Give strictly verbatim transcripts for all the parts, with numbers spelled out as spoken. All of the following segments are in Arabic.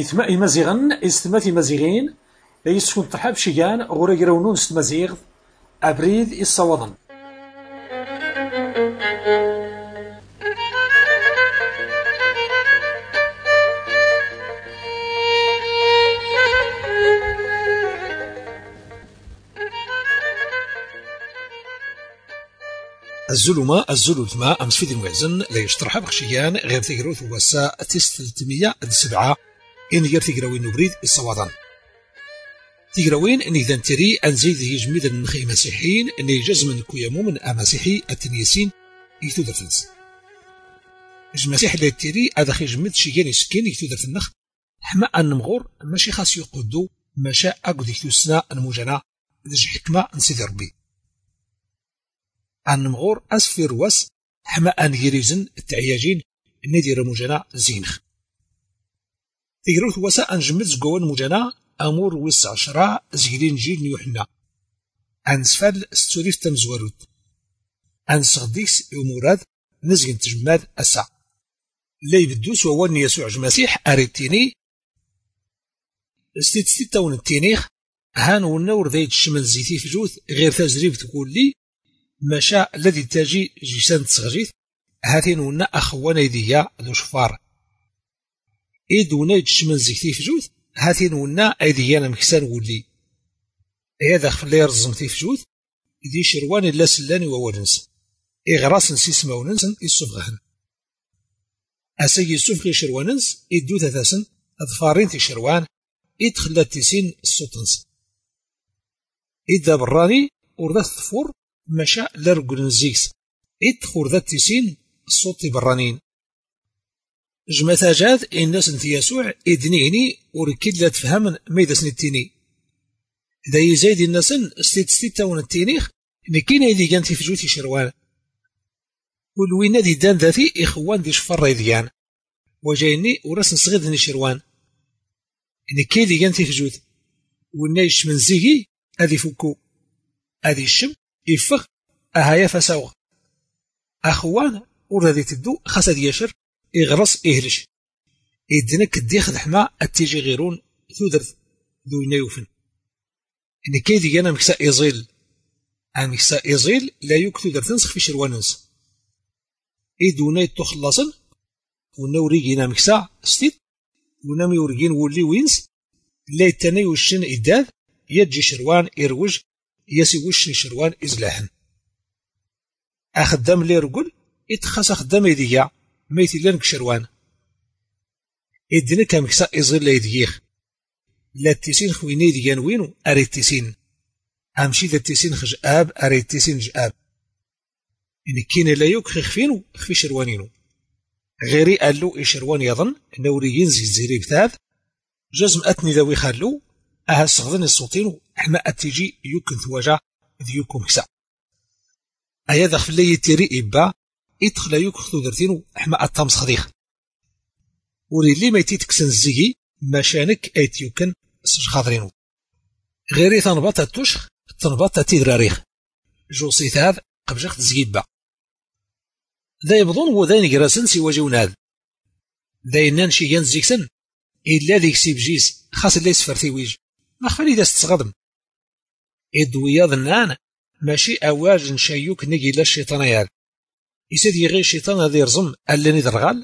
إثماء مزيغن استمات مزيغين لا يسكن ترحاب شيان غورا يراونون استمازيغ أبريد الصوضن. الزلمة الزلوثمة أمس في الموازن لا يشترح بخشيان غير تقروث وساء تست ثلاثمية سبعة إن غير تقروين نبريد الصوادان تقروين إن إذا تري أنزيد يجمد النخي مسيحيين إن يجزم كيامو من أمسيحي التنيسين يثو درتنس المسيح لا تري هذا يجمد شيان يسكين يثو درت النخ حما أن مغور ماشي خاص يقودو ماشا أقود يثو سنا المجانا دج حكمة نسيدي ربي أن مغور أسفي رواس حما أن يريزن التعياجين ندير مجانا زينخ تقروث وسا أنجمد زقوان مجانا أمور وس عشرة زيرين جيل نيوحنا أنسفل ستوريف تمزوروت أنسغديس ومراد نزغن تجماد أسا لا يبدوس ووان يسوع المسيح أريتيني ستيت ستة التينيخ هان والنور ذايت الشمال زيتي في جوث غير تجريب تقول لي مشاء الذي تاجي جيسان تصغجيث هاتين ونا أخوانا يديا ذو شفار إيد ونايد الشمال زيتي في جوث هاتين ونا أيديانا مكسان ولي هذا خفلي رزمتي في جوث إذي شروان إلا سلاني وولنس إغراس نسيس موننسن إصفغهن أسي يسوفغي شرواننس إدو ثاثاسن أظفارين تي شروان إدخلت تيسين السوطنس إدا براني ورذات ثفور مشا لرقل نزيكس إدخور ذات تيسين الصوت برانين جمتا جاد الناس انت يسوع إدنيني وركيد لا تفهم ميدا سنتيني إذا يزايد الناس ستيت ستة ونتينيخ نكين إذي كانت في جوتي شروان والوين دي دان ذاتي إخوان دي شفر ريديان وجايني ورسن صغيدني شروان نكين إذي كانت في جوت والنايش من زيغي أذي فوكو أذي الشم يفخ أهايا فساوغ أخوان ورذي تدو خاصة يشر إغرس إهلش إدنك ديخ حما أتيجي غيرون ثودرث ذو نيوفن إن كيدي أنا مكسا إيزيل أنا مكسا إيزيل لا يكثو درتنسخ في شرواننس إدونا يتخلصن ونوريجينا مكسا ستيد ونامي ورجين ولي وينس لا يتني وشن إداد يجي شروان إروج يسي وشن شروان إزلاحن أخدام لي رجل إتخاص أخدام يديا ميتي لنك شروان إدنا كامكسا إزغل لا يديخ لا تيسين خويني ديان وينو أريد تيسين أمشي ذا تيسين خج آب أريد تيسين جآب إن كين لا يوك خفينو خفي شروانينو غيري قالو إي شروان يظن نوري ينزي الزيري بتاذ جزم أتني ذوي خالو أها الصغذن الصوتينو حما أتيجي يوكن ثواجا ذيوكو مكسا أيا ذا خفلي يتيري إبا إدخل يوك خذو درتينو حما أتامس خذيخ وري لي ما يتيتكسن الزيجي ماشانك أيت يوكن سج خاضرينو غيري تنبط التوشخ تنبط تيدراريخ جوصي ثاذ قبجخ تزيد با ذا يبضون وذين جراسن سوا جوناد ذا ينانشي ينزيكسن إلا ذيك سيبجيس خاص اللي يسفر ويج ما خفالي ذا ستغضم إدويا ظنان ماشي أواج نشيوك نجي للشيطان يال يسيد يغي الشيطان هذا يرزم ألاني درغال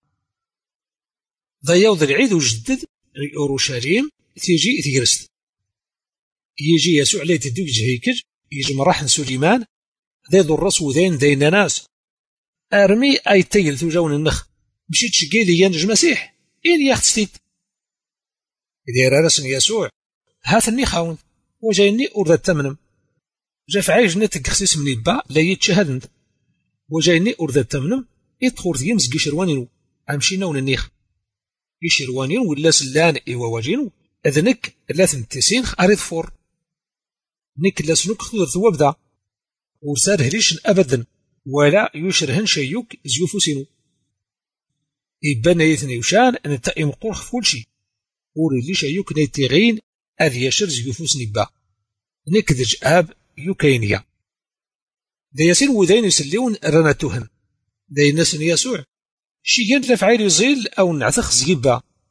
ذا يوض العيد وجدد أورشليم تيجي تيجرست يجي يسوع عليه تدوك جهيكج يجي مراحن سليمان ذا يضو الرس وذين ذين ناس أرمي أي تيل توجون النخ بشي تشقي لي ينج مسيح إين يختستيت إذا رسن يسوع هاتني خاون وجايني أرد التمنم جاف عايج نتك خسيس من الباء لا يتشهدند وجايني أرد التمنم يدخل ذيمز قشروانينو أمشينا وننيخ يشروانين ولا سلان إيوا واجينو أذنك لاثن تسين أريد فور نك لاسنوك خذر ثواب ذا ورسال هريش أبدا ولا يشرهن شيوك زيوفوسينو إبانا يثني وشان أن تأيم قرخ فولشي وري لي شيوك نيتيغين أذ يشر زيوفوس نبا نكدج آب يوكينيا دا ياسين وذين يسليون رناتوهن دا الناس يسوع شي كانت لفعيل يزيل أو نعتخ زيبا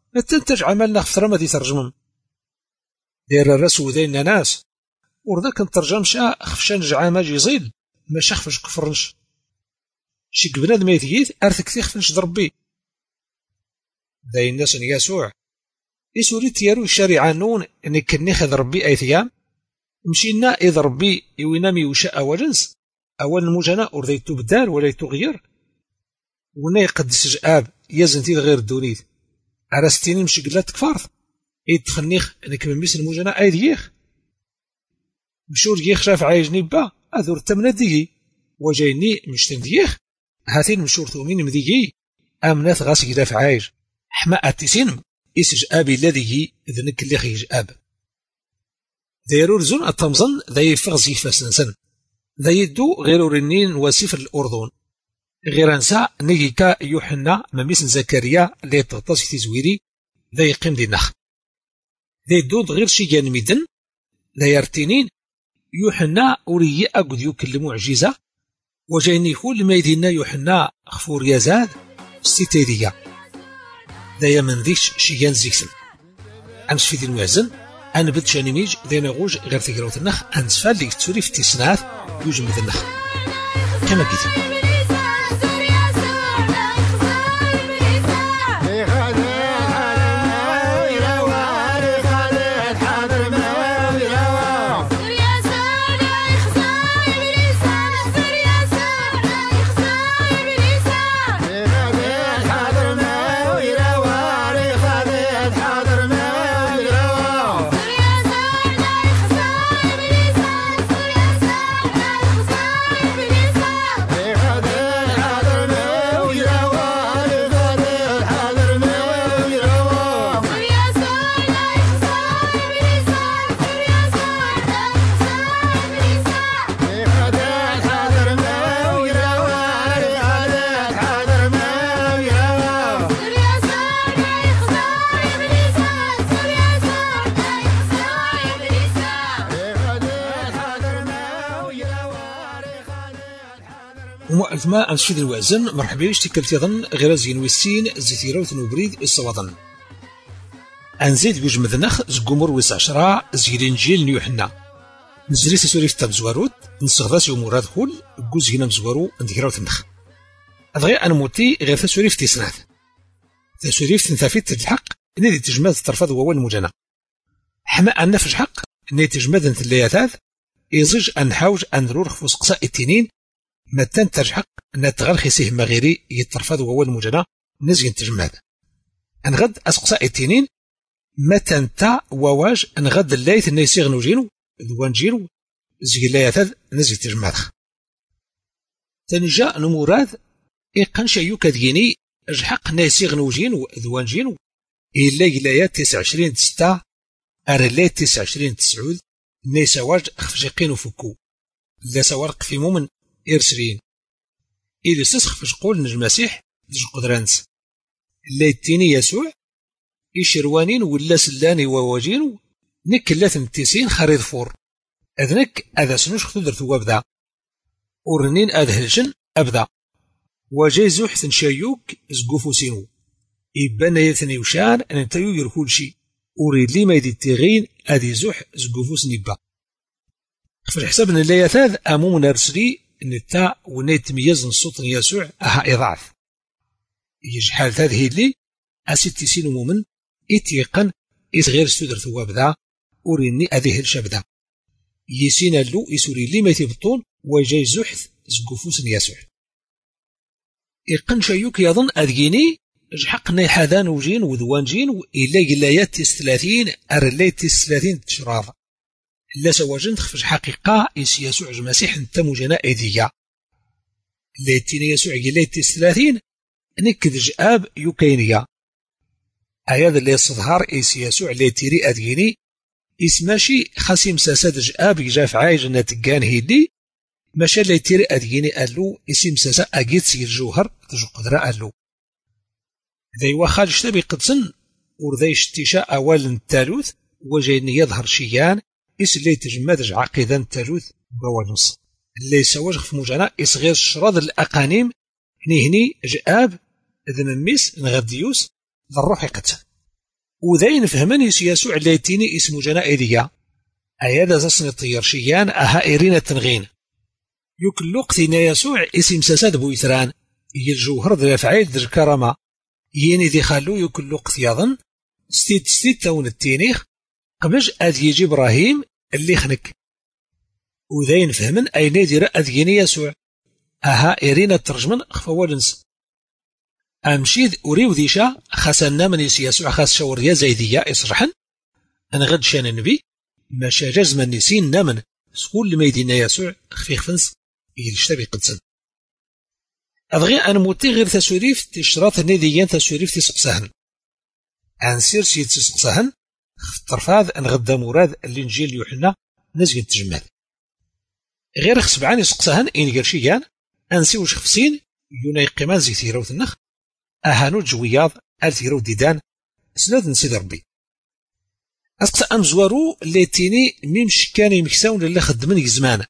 تنتج عملنا خفترة ما دي ترجمم داير الراس ودين ناس ورذاك نترجم شا خفشان جعامة جيزيل ما شخفش كفرنش شي بنادم يتيت ارثك تيخفنش ضربي داي الناس يسوع يسوري تيارو الشريعة نون انك كني خذ ربي ايثيام مشينا اذا ربي يوينامي وشاء ولنس اول المجنى ورذيتو بدال ولا يتغير ونا يقدس جاب يزنتي غير الدونيت عرستيني مشي قلات كفارث يتخنيخ انك مميس المجنى ايديخ مشور يخ شاف عايجني با اذور التمنى ديجي وجايني مشتن ديخ هاتين مشور ثومين مديجي امنات غاس يدافع عايج حما اتسين اسج ابي الذي ذنك اللي خيج اب دايرور زون التمزن ذا فغزي فاسنسن ذا يدو غير رنين وسيف الاردن غير انسى نيكا يوحنا مميس زكريا اللي تغطاس تزويري ذا يقيم دي نخ ذا يدو غير شي جان ميدن ذا يرتينين يوحنا أوري أقد يكل معجزة وجايني كل ما يدينا يوحنا خفور يزاد ستيدية ذا من ذيش شيان زيكسن أنس في ذي المعزن أنا بدش أنيميج ذي نغوج غير تقراوت النخ أنس فالي تسوري في تسناث يوجم ذي النخ كما قلت ومؤثما أنشد الوازن مرحبا بيش تكالتيضن غير زين ويسين زيتيرا وثنوبريد الصوادن أنزيد بيجمد نخ زقومر ويس عشرة زيرين جيل نيوحنا نزري سسوري في تابزواروت نسغذاس يومورات خول قوز هنا مزوارو نديرا وثنخ أدغي أنا موتي غير تسوري في تسنات تسوري في تنثافيت تلحق إني تجمد ترفض وول مجانا حما أن في الحق إني تجمد نثلياتات يزج أنحاوج أنرور خفوس قصاء التنين متان ترجحق نتغل خيسيه مغيري يترفض وهو المجنى نزين تجماد انغد اسقصاء التنين متان تا وواج انغد الليث نيسيغ نوجينو ذوان جيرو زيلايات نزين تجماد تنجا نموراد إيقان شايو كديني اجحق نيسيغ نوجينو ذوان جينو إلا إلايات تسع وعشرين تستا أرلايات تسع وعشرين تسعود نيساواج خفجقين وفكو لا سوارق في مومن إرسرين إلي سسخ فشقول نج مسيح دج قدرانس اللي يتيني يسوع إشروانين ولا سلاني وواجين نك اللاتن تيسين خريض فور أذنك أذا سنوش خدر ثواب ذا ورنين أذهلشن أبدا وجاي زوحثن شايوك زقوفو سينو إبان يثني وشان أن انتيو يركول شي أريد لي ما يدي التغين أذي زوح زقوفو سنبا في الحساب أن اللي يثاذ أمو نرسلي نتا ونيت ميز الصوت يسوع أها إضعاف يجحال هذه اللي أسيت سين مؤمن إتيقن إتغير استدر ثواب ذا أوريني أذيه الشاب ذا يسين اللو يسوري لي ما يتبطون وجاي زحث زقفوس يسوع إقن شيوك يظن أذيني جحقني حذان وجين وذوان جين وإلا قلايات تيس ثلاثين أرلايات تيس ثلاثين تشراف لا سواجن تخفج حقيقة إس يسوع المسيح نتمو جناء إذية ليتين يسوع قلايات تيس ثلاثين نكد جآب يوكينيا أياد اللي يصدهار إس يسوع ليتيري أذيني إس ماشي خاسي مساساد جآب يجاف عايج نتقان هيدي ماشا ليتيري أذيني قالو إس مساسا أجيت سير جوهر تجو قدرة قالو ذي واخا جتبي قدسن ورذي اشتشاء أول التالوث وجايني يظهر شيان إس اللي تجمدج عقيدا التالوث بوانص اللي سواج في مجانا إس غير الشراض الأقانيم هني هني جآب ذن ميس نغديوس ذا الروح قتل وذين فهمن يسوع ليتيني اسم جنا إيديا أيادا زسن طيرشيان أها إيرينا تنغين يكل قتنا يسوع اسم ساساد بويتران يلجوهر ذا فعيل ذا الكرامة يني ذي خالو يكل قت يظن ستيت ستيت تون التينيخ قبج أذ يجي إبراهيم اللي خنك وذين فهمن أين يدير أذيني يسوع أها إيرينا ترجمن خفوالنس أمشيد أريو ذيشا خاسنا من يسوع خاس شور يا زيدية إصرحن أنا غد شان النبي ما شاجز من نسين نمن سكول لما يدينا يسوع خفيخ فنس يلشتبي قدسن أبغي أن موتي غير تسوريف تشراط النديان تسوريف تسقسهن عن سير سيد تسقسهن الطرفاذ أن غدا مراد الإنجيل يوحنا نزق تجمال غير خسبعان يسقسهن إن قرشيان أنسي وش خفسين يوناي قيمان زي ثيروت النخ أهانو جوياض أل ثيروت ديدان سناد نسيد ربي أسقس أمزوارو ليتيني ميمش كان يمكساون اللي خدمن يزمان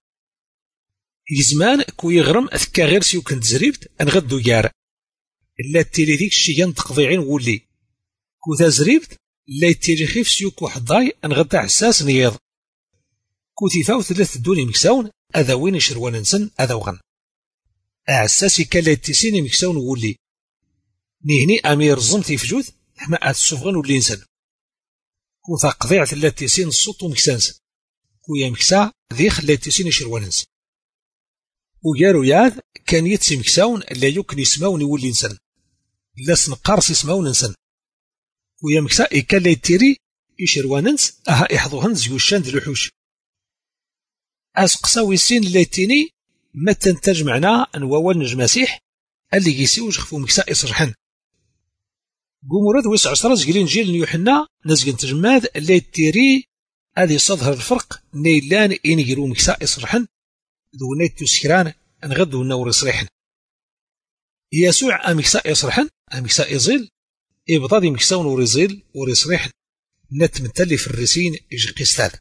يزمان كو يغرم أثكا غير سيو كنت زريبت أنغدو يار إلا تيلي ديك الشيان تقضيعين ولي كو ذا زريبت لا تيلي خيف سيو كو حضاي أنغدا عساس نيض كو تيفاو ثلاث دوني مكساون أذا وين يشروان نسن أذا وغن أعساسي كلا يتسيني مكساون ولي نهني أمير زمتي فجوث حما أتسفغن ولي نسن كو ثا قضيعة لا تيسين الصوت ومكسانس كو يا مكسا ذي خلا يتسين يشروان نسن ويارو ياذ كان يتسي مكساون لا يمكن يسماون يولي نسن لا سنقارس يسماون نسن ويا مكسا إكالا يتيري يشرواننس أها إحضوهن زيوشان ذي الوحوش أسقساوي سين ليتيني ما تنتج معنا أنواوال نجماسيح اللي يسيو جخفو مكسا إصرحن قمورد ويسع عشرة زقلين جيل يوحنا نزقن تجماد اللي تيري هذه صدهر الفرق نيلان إن يجرو مكسا إصرحن ذو نيت تسكران أنغدو النور يصرحن يسوع أمكسا يصرحن أمكسا يزيل إبضادي مكساون وريزيل وريصريحن نت متلي في الرسين يجي قستاد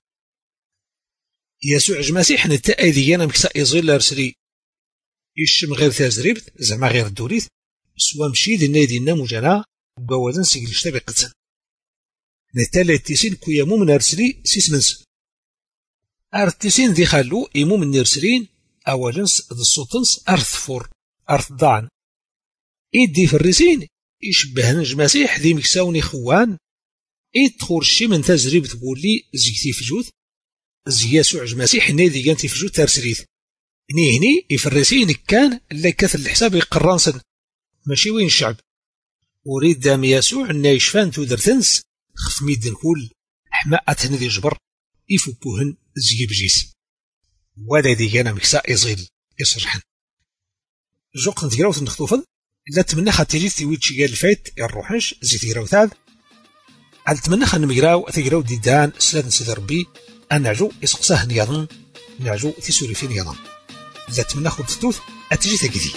يسوع جماسيح نتا أيديانا مكسا يزيل لارسري يشم غير تازريبت زعما غير الدوريث سوا مشيد النادي نموجانا بوادن سيقل اشتبي قدسن نتا لاتيسين كويا مو من أرسري سيس منس أرتيسين ذي خالو إمو من نرسرين أولنس ذي السلطنس أرث فور أرث ضعن إيدي في الرسين يشبهن جماسيح ذي مكساوني خوان إيد تخور الشي من تزريب تقول لي زيكتي فجوث زي يسوع جماسيح نادي كانتي فجوث ترسريث هني هني يفرسين كان اللي كثر الحساب يقرانسن ماشي وين الشعب وريد دام يسوع إن يشفان تودرتنس خف ميدن كل حماءة ذي جبر يفكوهن زي بجيس ولا دي كان مكسا يزيل يصرحن جوق نتقراوث نخطوفن لا تمنى خاتيجي تيويتشي قال الفايت الروحنش زي تيراو ثاد على تمنى خا نمقراو تيقراو ديدان سلاد نسيد ربي أن نعجو يسقساه نياضن نعجو تيسوري في نياضن لا تمنى خو تتوث أتجي تاكدي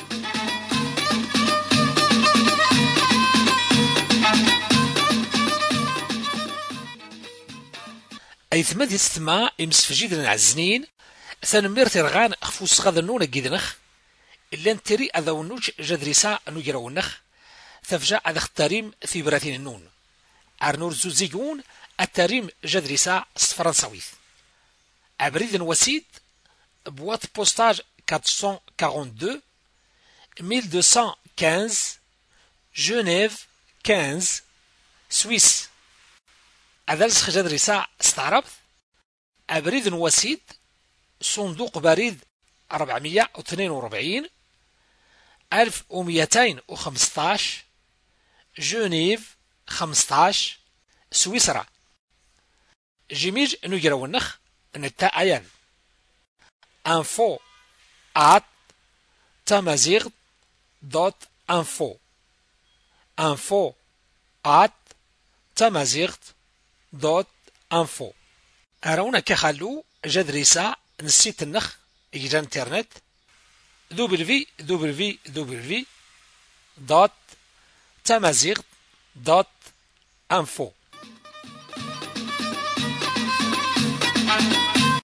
أي ثماد يستمع يمسفجيد نعزنين ثانمير ترغان خفوس غاذنون قيدنخ إلا نتري أذا ونوش جدريسا نجرا ونخ ثفجا أذا اختاريم في براتين النون أرنور زوزيقون التاريم جدريسا فرنساويث أبريد وسيد بوات بوستاج أربعمائة واثنين وأربعين ألف ومئتين وخمسة جنيف خمسة سويس هذا لسخ جدريسا استعربت أبريد وسيد صندوق بريد أربعمائة واثنين وأربعين ألف ومئتين وخمسة عشر جنيف خمسة عشر سويسرا جيميج نجرا ونخ نتا أيان info at tamazigh دوت info info at tamazigh دوت info أراونا كخلو جدريسا نسيت النخ إجا انترنت دبليو دبليو دبليو دوت tamazigh دوت info